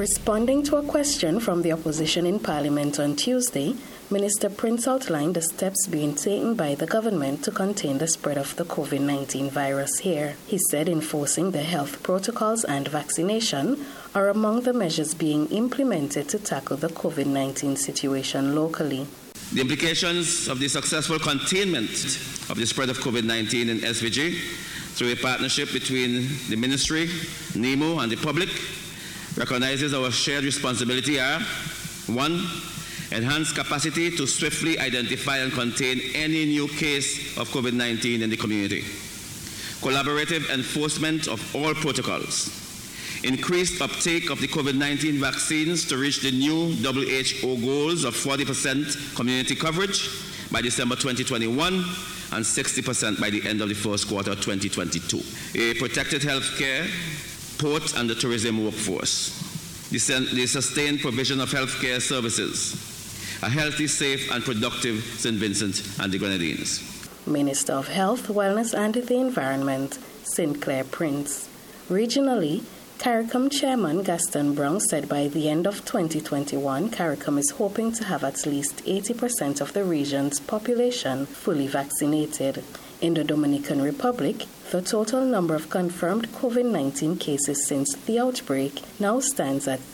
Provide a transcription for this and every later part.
Responding to a question from the opposition in Parliament on Tuesday, Minister Prince outlined the steps being taken by the government to contain the spread of the COVID-19 virus here. He said enforcing the health protocols and vaccination are among the measures being implemented to tackle the COVID-19 situation locally. The implications of the successful containment of the spread of COVID-19 in SVG through a partnership between the Ministry, NEMO and the public recognizes our shared responsibility are: 1. Enhance capacity to swiftly identify and contain any new case of COVID-19 in the community. Collaborative enforcement of all protocols. Increased uptake of the COVID-19 vaccines to reach the new WHO goals of 40% community coverage by December 2021 and 60% by the end of the first quarter of 2022. A protected healthcare, port and the tourism workforce. The sustained provision of healthcare services. A healthy, safe and productive St. Vincent and the Grenadines. Minister of Health, Wellness and the Environment, Sinclair Prince. Regionally, CARICOM Chairman Gaston Brown said by the end of 2021, CARICOM is hoping to have at least 80% of the region's population fully vaccinated. In the Dominican Republic, the total number of confirmed COVID-19 cases since the outbreak now stands at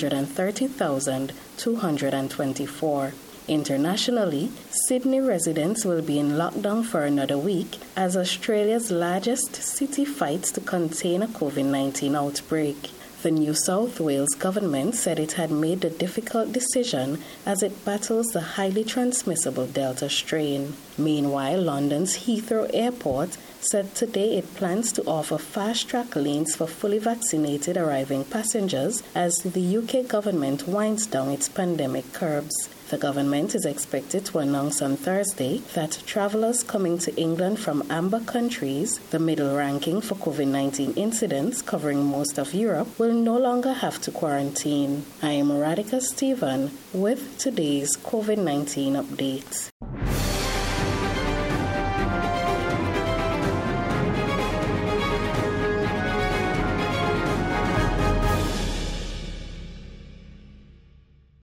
330,224. Internationally, Sydney residents will be in lockdown for another week as Australia's largest city fights to contain a COVID-19 outbreak. The New South Wales government said it had made the difficult decision as it battles the highly transmissible Delta strain. Meanwhile, London's Heathrow Airport said today it plans to offer fast-track lanes for fully vaccinated arriving passengers as the UK government winds down its pandemic curbs. The government is expected to announce on Thursday that travellers coming to England from amber countries, the middle ranking for COVID-19 incidents covering most of Europe, will no longer have to quarantine. I am Radhika Stephen with today's COVID-19 update.